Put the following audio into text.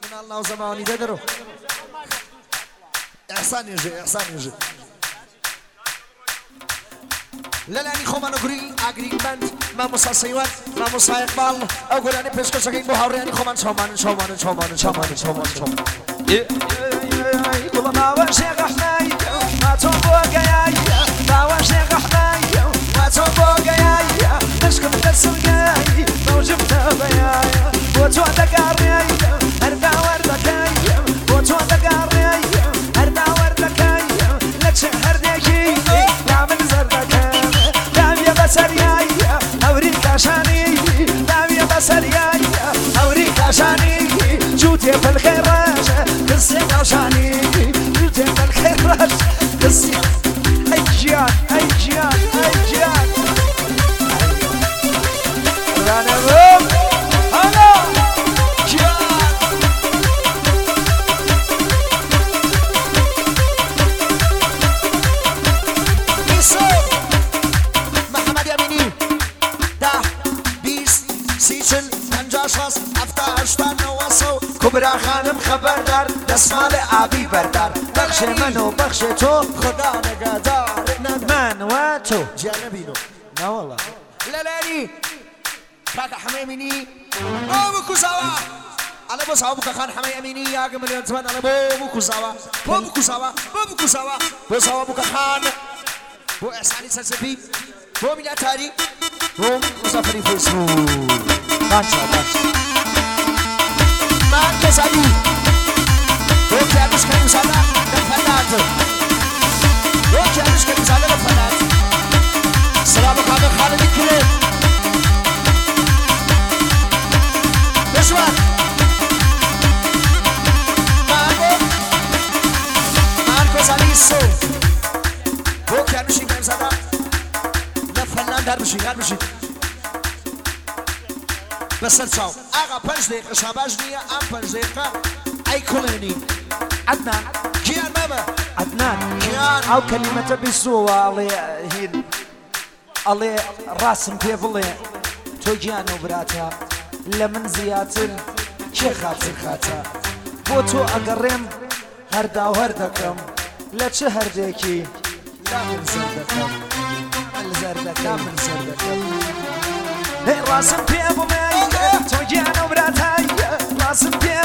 الله زماني ددرو احسان يجي لالاني خوما نقري اقري بند ما موسى سيوان ما موسى اقبال اقول اني بسكو سكين بوهاورياني خوما شومان كل ما وشيخ حناي ما توبوك يا ما وشيخ حناي ما توبوك يا نشكم السرقاي موجب تبايا وتو دقاري اردا وردكاي وتو دقاري اردا وردكاي لتشهر ديكي نعمل زردكاي دامي بسرياي اوريك عشاني دامي بسرياي اوريك عشاني جوتي في الخراج قصي عشاني جوتي في الخراج قصي اجيان رانا بوم هلا جيان يسوع محمد يميني ده 20 سيشن 50 افتاشتن وصو كبرى خانم خبردار دستمال آبی بردار بخش من و بخش تو خدا نگهدار من و تو جانبینو نه والله لالاني كاكا حمي يميني بوبو كوساوا على بو صاحبك خان حمي يميني يا مليون زمان على بوبو كوساوا بو صاحبك خان بو احساني سلسبي بو ميلاتاري بو مسافري فيسبوك بانشا مركز علي بو كيانوش كان يسالا لفنات سلام خالد خالد الكريم مشوار ماركو ساليسو بو كيانوش كان يسالا لفنات هربشي بس تساو اغا 5 دقيقة شاباج نية ام 5 دقيقة اي كوليني عدنان كيان ماما عدنان كيان او كلمة بيسوا علي راسم بيفلي توجيانو براتا لمن زياتر شي خاطر بوتو اقرم هردا وهردكم لا تشهردكي لا من زردكم راسم بيفلي توجيانو براتا راسم